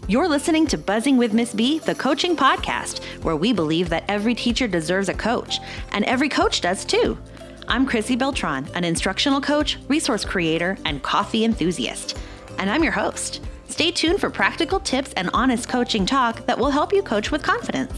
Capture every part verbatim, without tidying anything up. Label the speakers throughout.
Speaker 1: You're listening to Buzzing with Miss B, the coaching podcast, where we believe that every teacher deserves a coach, and every coach does too. I'm Chrissy Beltran, an instructional coach, resource creator, and coffee enthusiast. And I'm your host. Stay tuned for practical tips and honest coaching talk that will help you coach with confidence.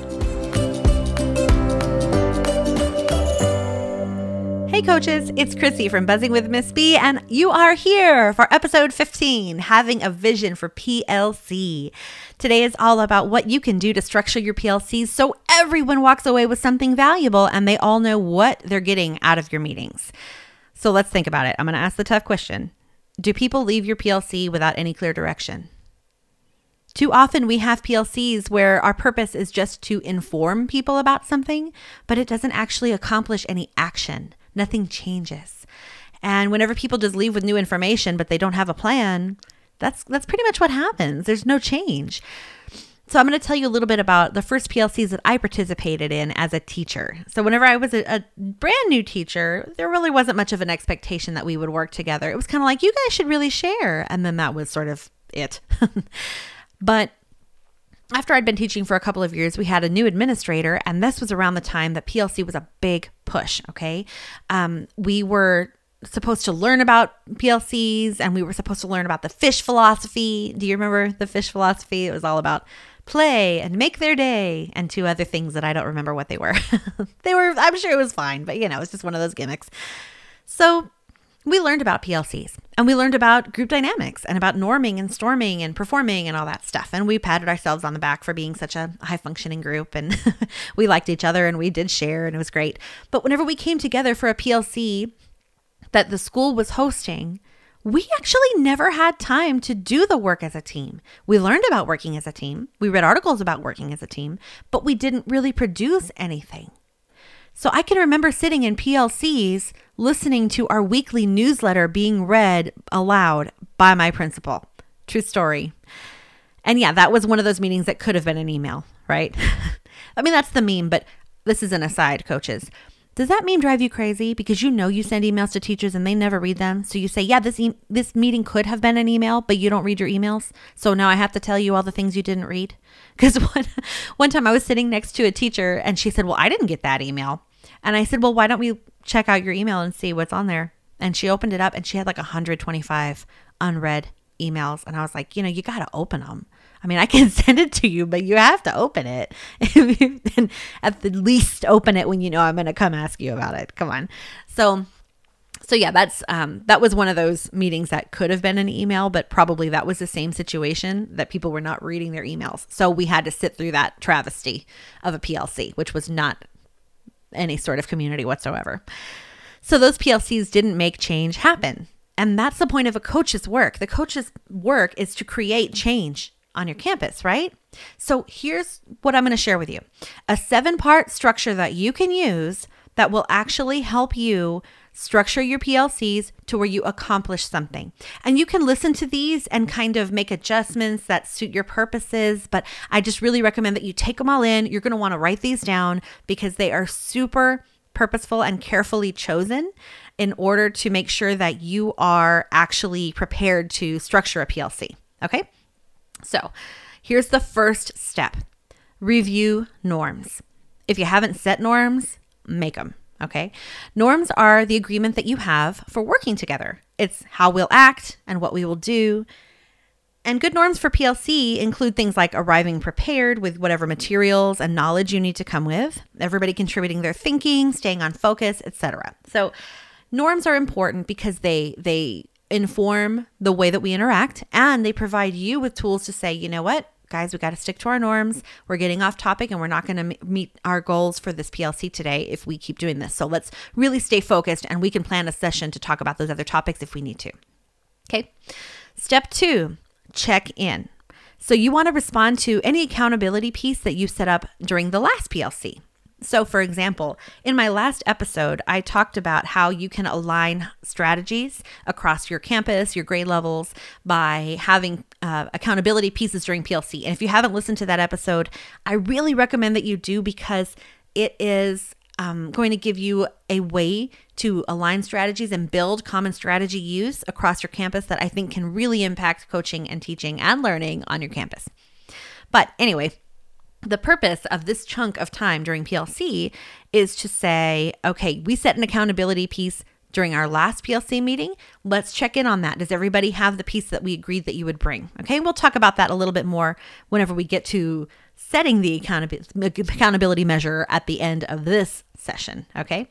Speaker 1: Hey coaches, it's Chrissy from Buzzing with Miss B, and you are here for episode fifteen, Having a Vision for P L C. Today is all about what you can do to structure your P L Cs so everyone walks away with something valuable and they all know what they're getting out of your meetings. So let's think about it. I'm going to ask the tough question. Do people leave your P L C without any clear direction? Too often we have P L Cs where our purpose is just to inform people about something, but it doesn't actually accomplish any action. Nothing changes. And whenever people just leave with new information, but they don't have a plan, that's that's pretty much what happens. There's no change. So I'm going to tell you a little bit about the first P L Cs that I participated in as a teacher. So whenever I was a, a brand new teacher, there really wasn't much of an expectation that we would work together. It was kind of like, you guys should really share. And then that was sort of it. But after I'd been teaching for a couple of years, we had a new administrator, and this was around the time that P L C was a big push, okay? Um, we were supposed to learn about P L Cs, and we were supposed to learn about the fish philosophy. Do you remember the fish philosophy? It was all about play and make their day, and two other things that I don't remember what they were. They were, I'm sure it was fine, but you know, it's just one of those gimmicks. So we learned about P L Cs, and we learned about group dynamics and about norming and storming and performing and all that stuff. And we patted ourselves on the back for being such a high functioning group, and we liked each other and we did share, and it was great. But whenever we came together for a P L C that the school was hosting, we actually never had time to do the work as a team. We learned about working as a team. We read articles about working as a team, but we didn't really produce anything. So I can remember sitting in P L Cs listening to our weekly newsletter being read aloud by my principal. True story. And yeah, that was one of those meetings that could have been an email, right? I mean, that's the meme, but this is an aside, coaches. Does that meme drive you crazy? Because you know you send emails to teachers and they never read them. So you say, yeah, this e- this meeting could have been an email, but you don't read your emails. So now I have to tell you all the things you didn't read. Because one, one time I was sitting next to a teacher and she said, well, I didn't get that email. And I said, well, why don't we check out your email and see what's on there? And she opened it up and she had like one hundred twenty-five unread emails. And I was like, you know, you got to open them. I mean, I can send it to you, but you have to open it. And at the least open it when you know I'm going to come ask you about it. Come on. So, so yeah, that's um, that was one of those meetings that could have been an email, but probably that was the same situation that people were not reading their emails. So we had to sit through that travesty of a P L C, which was not any sort of community whatsoever. So those P L Cs didn't make change happen. And that's the point of a coach's work. The coach's work is to create change on your campus, right? So here's what I'm going to share with you. A seven-part structure that you can use that will actually help you structure your P L Cs to where you accomplish something. And you can listen to these and kind of make adjustments that suit your purposes, but I just really recommend that you take them all in. You're going to want to write these down because they are super purposeful and carefully chosen in order to make sure that you are actually prepared to structure a P L C. Okay? So here's the first step. Review norms. If you haven't set norms, make them. Okay. Norms are the agreement that you have for working together. It's how we'll act and what we will do. And good norms for P L C include things like arriving prepared with whatever materials and knowledge you need to come with, everybody contributing their thinking, staying on focus, et cetera. So norms are important because they they inform the way that we interact, and they provide you with tools to say, you know what, guys, we got to stick to our norms. We're getting off topic and we're not going to meet our goals for this P L C today if we keep doing this. So let's really stay focused and we can plan a session to talk about those other topics if we need to. Okay. Step two, check in. So you want to respond to any accountability piece that you set up during the last P L C. So for example, in my last episode, I talked about how you can align strategies across your campus, your grade levels, by having uh, accountability pieces during P L C. And if you haven't listened to that episode, I really recommend that you do because it is um, going to give you a way to align strategies and build common strategy use across your campus that I think can really impact coaching and teaching and learning on your campus. But anyway, the purpose of this chunk of time during P L C is to say, okay, we set an accountability piece during our last P L C meeting. Let's check in on that. Does everybody have the piece that we agreed that you would bring? Okay, we'll talk about that a little bit more whenever we get to setting the accountability measure at the end of this session. Okay,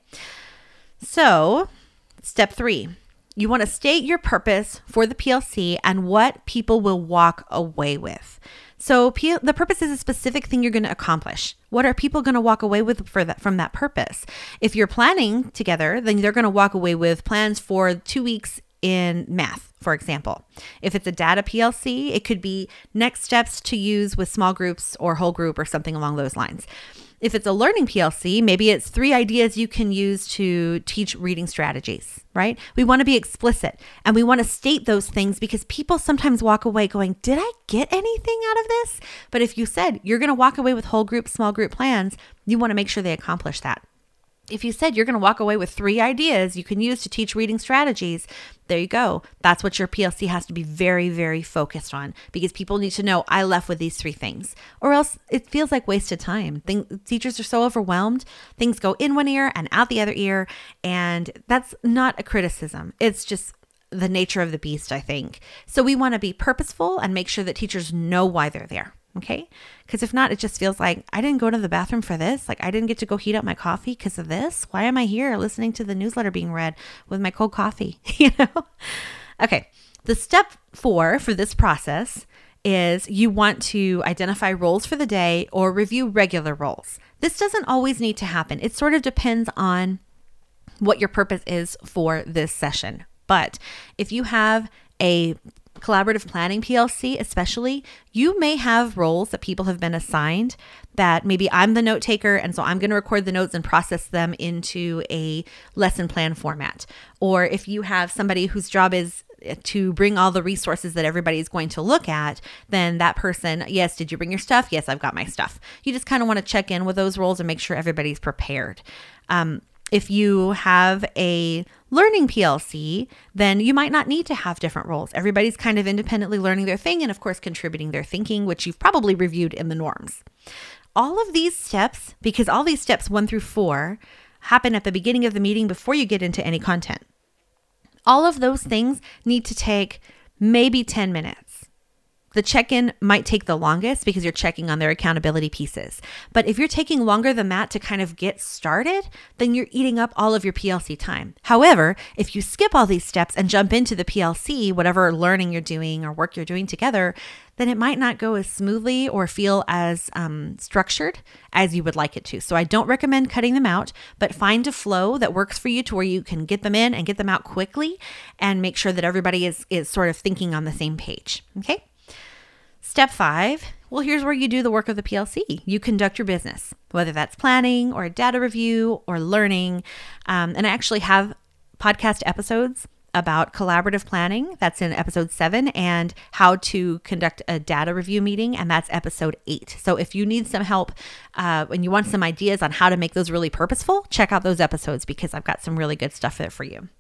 Speaker 1: so step three, you want to state your purpose for the P L C and what people will walk away with. So P- the purpose is a specific thing you're going to accomplish. What are people going to walk away with for that, from that purpose? If you're planning together, then they're going to walk away with plans for two weeks in math, for example. If it's a data P L C, it could be next steps to use with small groups or whole group or something along those lines. If it's a learning P L C, maybe it's three ideas you can use to teach reading strategies, right? We want to be explicit and we want to state those things because people sometimes walk away going, did I get anything out of this? But if you said you're going to walk away with whole group, small group plans, you want to make sure they accomplish that. If you said you're going to walk away with three ideas you can use to teach reading strategies, there you go. That's what your P L C has to be very, very focused on because people need to know I left with these three things or else it feels like wasted time. Thing, teachers are so overwhelmed. Things go in one ear and out the other ear. And that's not a criticism. It's just the nature of the beast, I think. So we want to be purposeful and make sure that teachers know why they're there. Okay. Because if not, it just feels like I didn't go to the bathroom for this. Like I didn't get to go heat up my coffee because of this. Why am I here listening to the newsletter being read with my cold coffee? You know? Okay. The step four for this process is you want to identify roles for the day or review regular roles. This doesn't always need to happen. It sort of depends on what your purpose is for this session. But if you have a collaborative planning P L C especially, you may have roles that people have been assigned that maybe I'm the note taker and so I'm going to record the notes and process them into a lesson plan format. Or if you have somebody whose job is to bring all the resources that everybody is going to look at, then that person, yes, did you bring your stuff? Yes, I've got my stuff. You just kind of want to check in with those roles and make sure everybody's prepared. Um, If you have a learning P L C, then you might not need to have different roles. Everybody's kind of independently learning their thing and of course contributing their thinking, which you've probably reviewed in the norms. All of these steps, because all these steps one through four happen at the beginning of the meeting before you get into any content. All of those things need to take maybe ten minutes. The check-in might take the longest because you're checking on their accountability pieces. But if you're taking longer than that to kind of get started, then you're eating up all of your P L C time. However, if you skip all these steps and jump into the P L C, whatever learning you're doing or work you're doing together, then it might not go as smoothly or feel as um, structured as you would like it to. So I don't recommend cutting them out, but find a flow that works for you to where you can get them in and get them out quickly and make sure that everybody is, is sort of thinking on the same page. Okay. Step five, well, here's where you do the work of the P L C. You conduct your business, whether that's planning or data review or learning. Um, and I actually have podcast episodes about collaborative planning. That's in episode seven, and how to conduct a data review meeting. And that's episode eight. So if you need some help uh, and you want some ideas on how to make those really purposeful, check out those episodes because I've got some really good stuff there for you.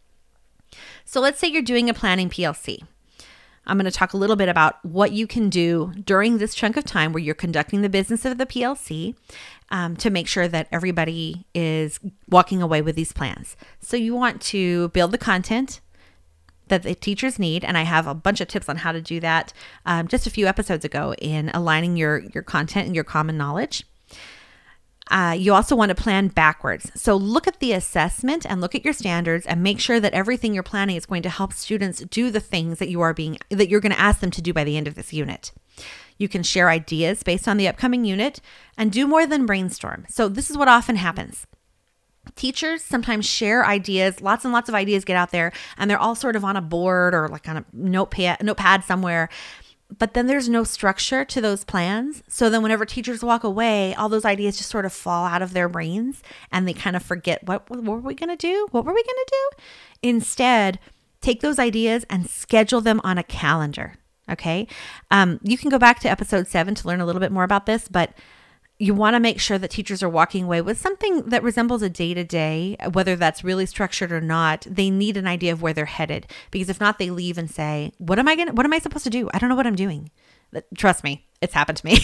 Speaker 1: So let's say you're doing a planning P L C. I'm going to talk a little bit about what you can do during this chunk of time where you're conducting the business of the P L C um, to make sure that everybody is walking away with these plans. So you want to build the content that the teachers need, and I have a bunch of tips on how to do that um, just a few episodes ago in aligning your, your content and your common knowledge. Uh, you also want to plan backwards. So look at the assessment and look at your standards and make sure that everything you're planning is going to help students do the things that you are being, that you're going to ask them to do by the end of this unit. You can share ideas based on the upcoming unit and do more than brainstorm. So this is what often happens. Teachers sometimes share ideas, lots and lots of ideas get out there, and they're all sort of on a board or like on a notepad, notepad somewhere. But then there's no structure to those plans. So then whenever teachers walk away, all those ideas just sort of fall out of their brains and they kind of forget, what, what were we going to do? What were we going to do? Instead, take those ideas and schedule them on a calendar. Okay. Um, you can go back to episode seven to learn a little bit more about this, but you want to make sure that teachers are walking away with something that resembles a day-to-day, whether that's really structured or not. They need an idea of where they're headed, because if not, they leave and say, what am I going to, what am I supposed to do? I don't know what I'm doing. Trust me, it's happened to me.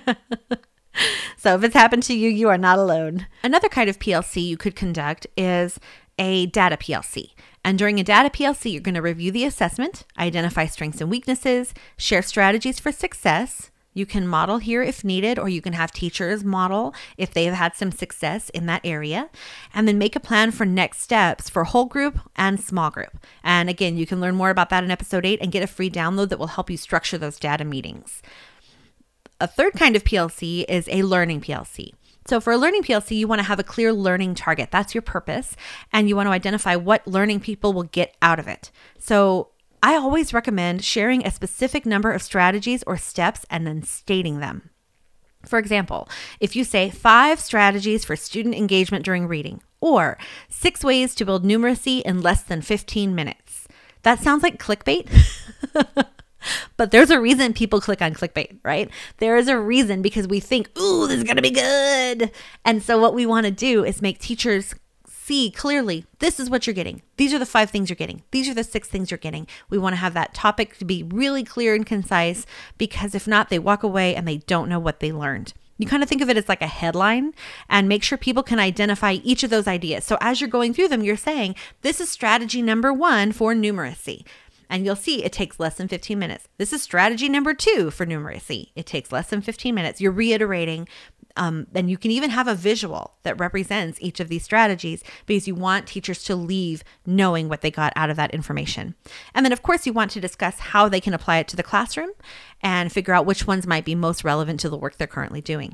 Speaker 1: So if it's happened to you, you are not alone. Another kind of P L C you could conduct is a data P L C. And during a data P L C, you're going to review the assessment, identify strengths and weaknesses, share strategies for success. You can model here if needed, or you can have teachers model if they've had some success in that area, and then make a plan for next steps for whole group and small group. And again, you can learn more about that in episode eight and get a free download that will help you structure those data meetings. A third kind of P L C is a learning P L C. So for a learning P L C, you want to have a clear learning target. That's your purpose. And you want to identify what learning people will get out of it. So I always recommend sharing a specific number of strategies or steps and then stating them. For example, if you say five strategies for student engagement during reading, or six ways to build numeracy in less than fifteen minutes, that sounds like clickbait. But there's a reason people click on clickbait, right? There is a reason, because we think, ooh, this is going to be good. And so what we want to do is make teachers see clearly, this is what you're getting. These are the five things you're getting. These are the six things you're getting. We want to have that topic to be really clear and concise, because if not, they walk away and they don't know what they learned. You kind of think of it as like a headline, and make sure people can identify each of those ideas. So as you're going through them, you're saying, this is strategy number one for numeracy. And you'll see it takes less than fifteen minutes. This is strategy number two for numeracy. It takes less than fifteen minutes. You're reiterating, um, and you can even have a visual that represents each of these strategies, because you want teachers to leave knowing what they got out of that information. And then, of course, you want to discuss how they can apply it to the classroom and figure out which ones might be most relevant to the work they're currently doing.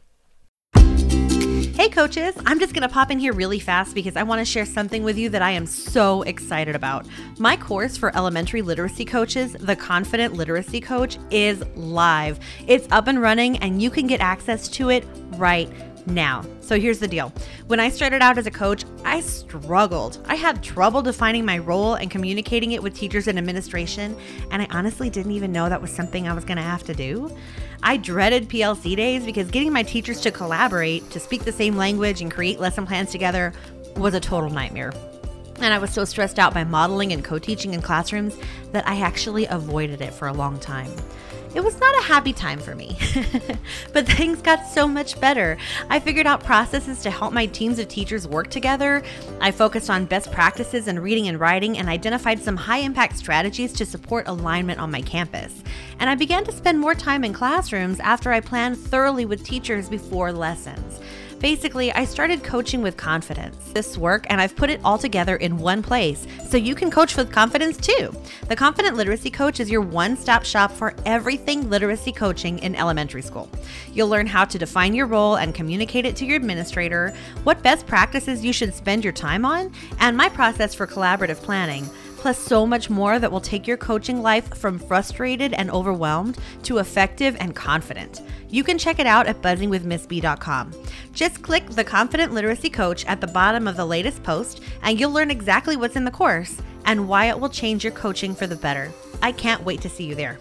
Speaker 1: Hey coaches, I'm just going to pop in here really fast because I want to share something with you that I am so excited about. My course for elementary literacy coaches, The Confident Literacy Coach, is live. It's up and running, and you can get access to it right now. So here's the deal. When I started out as a coach, I struggled. I had trouble defining my role and communicating it with teachers and administration, and I honestly didn't even know that was something I was going to have to do. I dreaded P L C days because getting my teachers to collaborate, to speak the same language and create lesson plans together was a total nightmare. And I was so stressed out by modeling and co-teaching in classrooms that I actually avoided it for a long time. It was not a happy time for me, but things got so much better. I figured out processes to help my teams of teachers work together. I focused on best practices in reading and writing, and identified some high-impact strategies to support alignment on my campus. And I began to spend more time in classrooms after I planned thoroughly with teachers before lessons. Basically, I started coaching with confidence. This work, and I've put it all together in one place so you can coach with confidence too. The Confident Literacy Coach is your one-stop shop for everything literacy coaching in elementary school. You'll learn how to define your role and communicate it to your administrator, what best practices you should spend your time on, and my process for collaborative planning, plus so much more that will take your coaching life from frustrated and overwhelmed to effective and confident. You can check it out at buzzing with miss b dot com. Just click the Confident Literacy Coach at the bottom of the latest post, and you'll learn exactly what's in the course and why it will change your coaching for the better. I can't wait to see you there.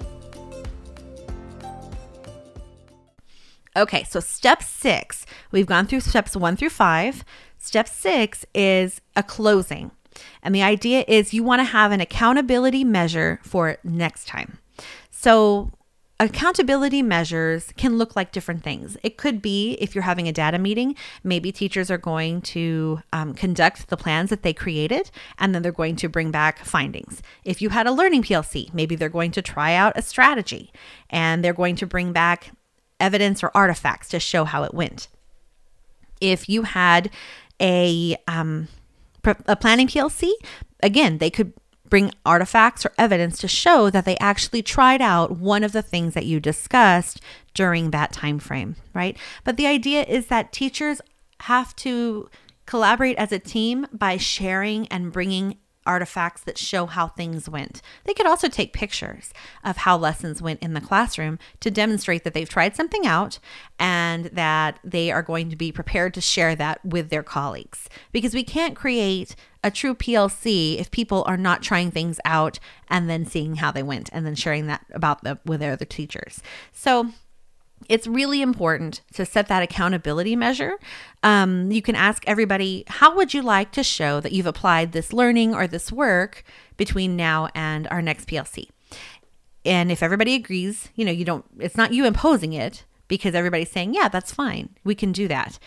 Speaker 1: Okay, so step six, we've gone through steps one through five. Step six is a closing. And the idea is you want to have an accountability measure for next time. So accountability measures can look like different things. It could be, if you're having a data meeting, maybe teachers are going to um, conduct the plans that they created, and then they're going to bring back findings. If you had a learning P L C, maybe they're going to try out a strategy, and they're going to bring back evidence or artifacts to show how it went. If you had a um, a planning P L C, again, they could bring artifacts or evidence to show that they actually tried out one of the things that you discussed during that time frame, right? But the idea is that teachers have to collaborate as a team by sharing and bringing artifacts that show how things went. They could also take pictures of how lessons went in the classroom to demonstrate that they've tried something out and that they are going to be prepared to share that with their colleagues. Because we can't create a true P L C if people are not trying things out and then seeing how they went and then sharing that about them with their other teachers. So it's really important to set that accountability measure. Um, you can ask everybody, how would you like to show that you've applied this learning or this work between now and our next P L C? And if everybody agrees, you know, you don't, it's not you imposing it because everybody's saying, yeah, that's fine. We can do that.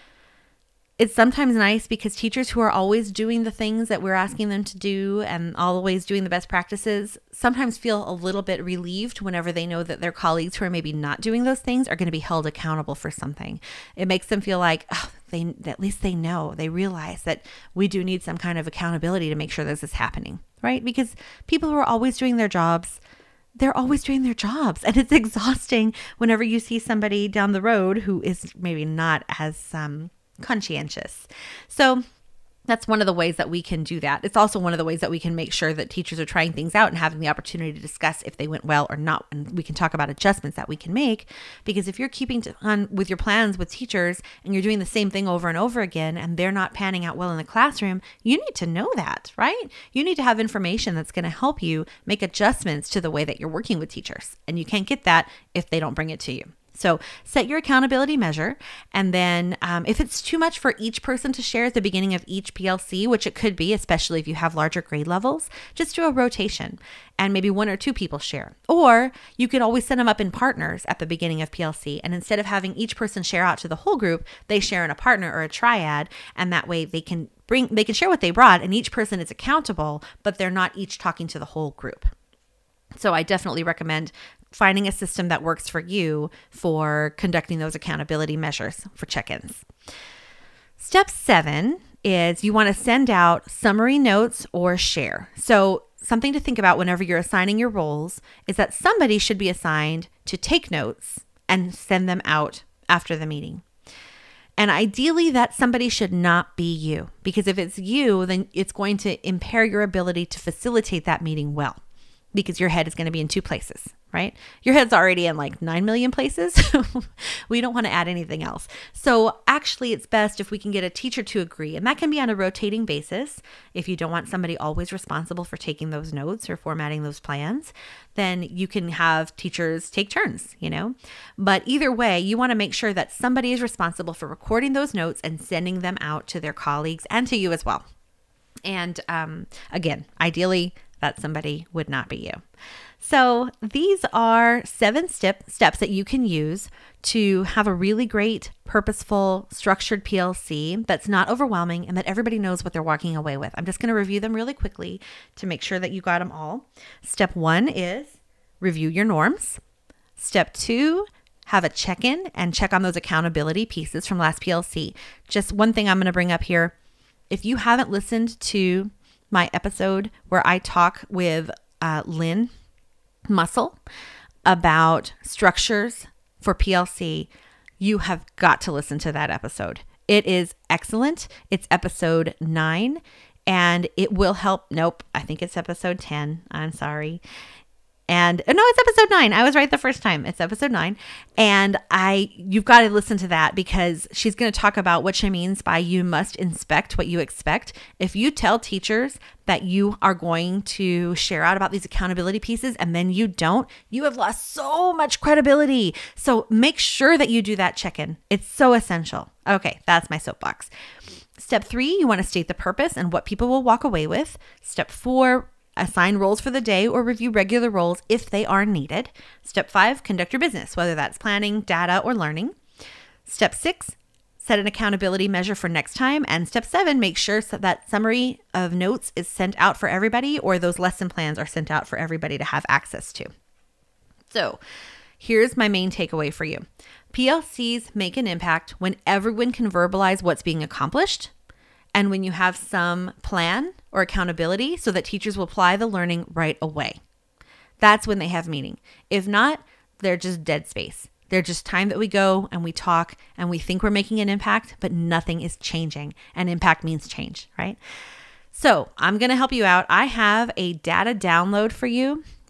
Speaker 1: It's sometimes nice because teachers who are always doing the things that we're asking them to do and always doing the best practices sometimes feel a little bit relieved whenever they know that their colleagues who are maybe not doing those things are going to be held accountable for something. It makes them feel like, oh, they at least they know, they realize that we do need some kind of accountability to make sure this is happening, right? Because people who are always doing their jobs, they're always doing their jobs. And it's exhausting whenever you see somebody down the road who is maybe not as um, conscientious. So that's one of the ways that we can do that. It's also one of the ways that we can make sure that teachers are trying things out and having the opportunity to discuss if they went well or not. And we can talk about adjustments that we can make, because if you're keeping to, on with your plans with teachers and you're doing the same thing over and over again and they're not panning out well in the classroom, you need to know that, right? You need to have information that's going to help you make adjustments to the way that you're working with teachers. And you can't get that if they don't bring it to you. So set your accountability measure. And then um, if it's too much for each person to share at the beginning of each P L C, which it could be, especially if you have larger grade levels, just do a rotation and maybe one or two people share. Or you could always set them up in partners at the beginning of P L C. And instead of having each person share out to the whole group, they share in a partner or a triad. And that way they can bring, they can share what they brought and each person is accountable, but they're not each talking to the whole group. So I definitely recommend finding a system that works for you for conducting those accountability measures for check-ins. Step seven is you want to send out summary notes or share. So something to think about whenever you're assigning your roles is that somebody should be assigned to take notes and send them out after the meeting. And ideally, that somebody should not be you, because if it's you, then it's going to impair your ability to facilitate that meeting well, because your head is going to be in two places, right? Your head's already in like nine million places. We don't want to add anything else. So actually, it's best if we can get a teacher to agree, and that can be on a rotating basis. If you don't want somebody always responsible for taking those notes or formatting those plans, then you can have teachers take turns, you know? But either way, you want to make sure that somebody is responsible for recording those notes and sending them out to their colleagues and to you as well. And um, again, ideally, that somebody would not be you. So these are seven step, steps that you can use to have a really great, purposeful, structured P L C that's not overwhelming and that everybody knows what they're walking away with. I'm just going to review them really quickly to make sure that you got them all. Step one is review your norms. Step two, have a check-in and check on those accountability pieces from last P L C. Just one thing I'm going to bring up here. If you haven't listened to my episode where I talk with uh, Lynn Muscle about structures for P L C, you have got to listen to that episode. It is excellent. It's episode nine, and it will help. Nope, I think it's episode ten. I'm sorry. And no, it's episode nine. I was right the first time. It's episode nine. And I, you've got to listen to that because she's going to talk about what she means by you must inspect what you expect. If you tell teachers that you are going to share out about these accountability pieces and then you don't, you have lost so much credibility. So make sure that you do that check-in. It's so essential. Okay, that's my soapbox. Step three, you want to state the purpose and what people will walk away with. Step four, assign roles for the day or review regular roles if they are needed. Step five, conduct your business, whether that's planning, data, or learning. Step six, set an accountability measure for next time. And step seven, make sure so that summary of notes is sent out for everybody or those lesson plans are sent out for everybody to have access to. So here's my main takeaway for you. P L Cs make an impact when everyone can verbalize what's being accomplished and when you have some plan or accountability so that teachers will apply the learning right away. That's when they have meaning. If not, they're just dead space. They're just time that we go and we talk and we think we're making an impact, but nothing is changing. And impact means change, right? So I'm going to help you out. I have a data download for you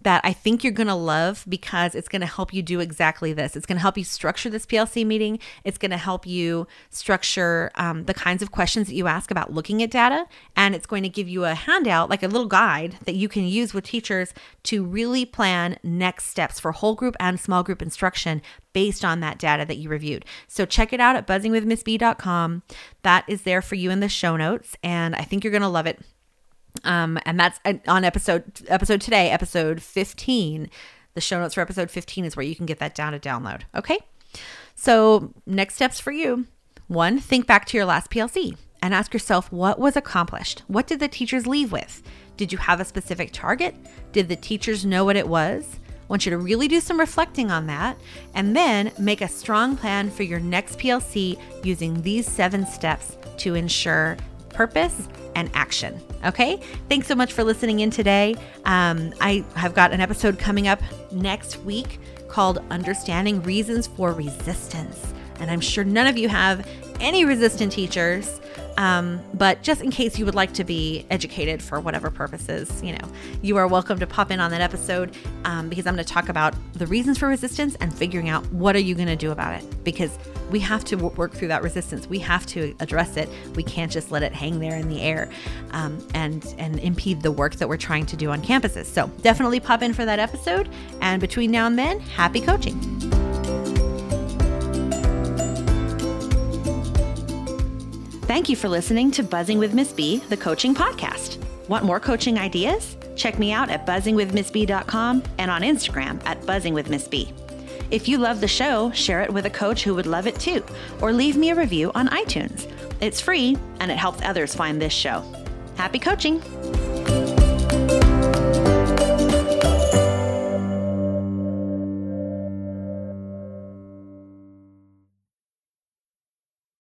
Speaker 1: that I think you're going to love because it's going to help you do exactly this. It's going to help you structure this P L C meeting. It's going to help you structure um, the kinds of questions that you ask about looking at data. And it's going to give you a handout, like a little guide that you can use with teachers to really plan next steps for whole group and small group instruction based on that data that you reviewed. So check it out at buzzing with miss b dot com. That is there for you in the show notes, and I think you're going to love it. Um, and that's on episode episode today, episode fifteen. The show notes for episode fifteen is where you can get that down to download. Okay. So next steps for you. One, think back to your last P L C and ask yourself what was accomplished. What did the teachers leave with? Did you have a specific target? Did the teachers know what it was? I want you to really do some reflecting on that, and then make a strong plan for your next P L C using these seven steps to ensure purpose and action. Okay. Thanks so much for listening in today. Um, I have got an episode coming up next week called Understanding Reasons for Resistance. And I'm sure none of you have any resistant teachers. Um, but just in case you would like to be educated for whatever purposes, you know, you are welcome to pop in on that episode um, because I'm going to talk about the reasons for resistance and figuring out what are you going to do about it, because we have to work through that resistance. We have to address it. We can't just let it hang there in the air um, and, and impede the work that we're trying to do on campuses. So definitely pop in for that episode. And between now and then, happy coaching. Thank you for listening to Buzzing with Miss B, the coaching podcast. Want more coaching ideas? Check me out at buzzing with miss b dot com and on Instagram at buzzing with miss b. If you love the show, share it with a coach who would love it too, or leave me a review on iTunes. It's free and it helps others find this show. Happy coaching!